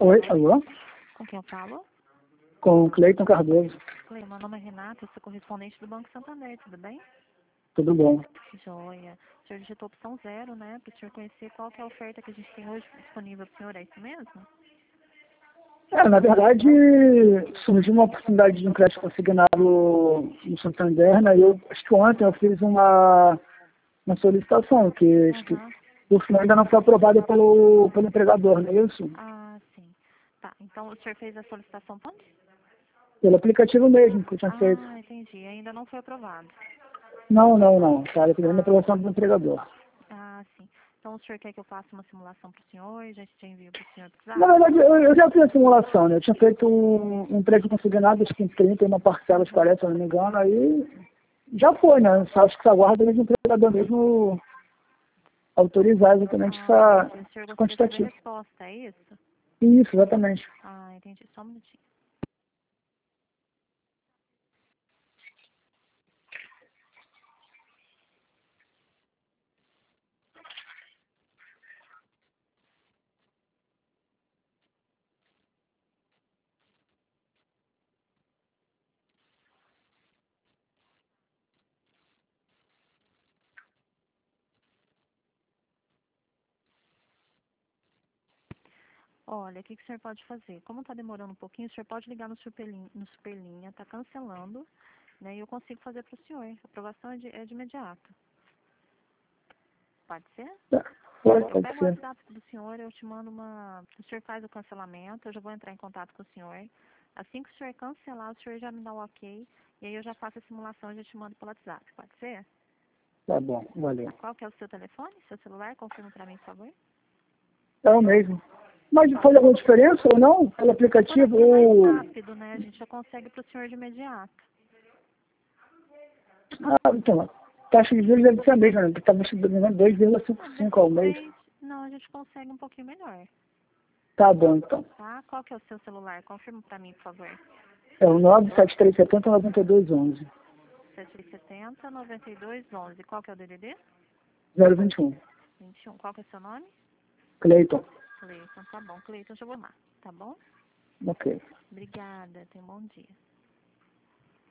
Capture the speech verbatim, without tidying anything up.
Oi, alô? Com quem eu falo? Com Cleiton Cardoso. Cleiton, meu nome é Renata, eu sou correspondente do Banco Santander, tudo bem? Tudo bom? Joia. O senhor digitou opção zero, né? Para o senhor conhecer qual que é a oferta que a gente tem hoje disponível para o senhor, é isso mesmo? É, na verdade, surgiu uma oportunidade de um crédito consignado no Santander, né? Eu acho que ontem eu fiz uma, uma solicitação, que acho que Uhum. por final ainda não foi aprovada pelo, pelo empregador, não é isso? Ah, sim. Tá, então o senhor fez a solicitação para onde? Pelo aplicativo mesmo que eu tinha feito. Ah, entendi. Ainda não foi aprovado. Não, não, não. Tá, dependendo da Ah, aprovação do empregador. ah, sim. Então o senhor quer que eu faça uma simulação para o senhor e já te envio para o senhor Na precisar? verdade, eu, eu já fiz a simulação, né? Eu tinha feito um, um crédito consignado, acho que em trinta e uma parcela de quarenta, se eu não me engano, aí já foi, né? Só acho que só aguarda mesmo o empregador mesmo autorizar exatamente Ah, essa, entendi. O senhor esse gostaria de saber a quantitativo. resposta, é isso? Isso, exatamente. Ah, entendi. Só um minutinho. Olha, o que, que o senhor pode fazer? Como está demorando um pouquinho, o senhor pode ligar no Superlinha, no Superlinha, está cancelando, né? E eu consigo fazer para o senhor. A aprovação é de, é de imediato. Pode ser? Tá. Pode, Eu pode pego o ser. WhatsApp do senhor, eu te mando uma... O senhor faz o cancelamento, eu já vou entrar em contato com o senhor. Assim que o senhor cancelar, o senhor já me dá o ok, e aí eu já faço a simulação e já te mando pelo WhatsApp. Pode ser? Tá bom, valeu. Tá. Qual que é o seu telefone, seu celular? Confirma para mim, por favor. É o mesmo. Mas faz alguma diferença ou não? Pelo Por aplicativo aqui é mais ou... rápido, né? A gente já consegue para o senhor de imediato. Ah, então, a taxa de juros deve ser a mesma, né? Porque estava estudando dois vírgula Ah, cinquenta e de cinco ao mês. repente, não, a gente consegue um pouquinho melhor, Tá bom, então. tá? Qual que é o seu celular? Confirma pra mim, por favor. É o nove sete três sete zero nove dois um um sete sete zero, nove dois um um. Qual que é o D D D? zero vinte e um. vinte e um. Qual que é o seu nome? Cleiton. Cleiton, tá bom. Cleiton, já vou lá, tá bom? Ok. Obrigada, tenha um bom dia.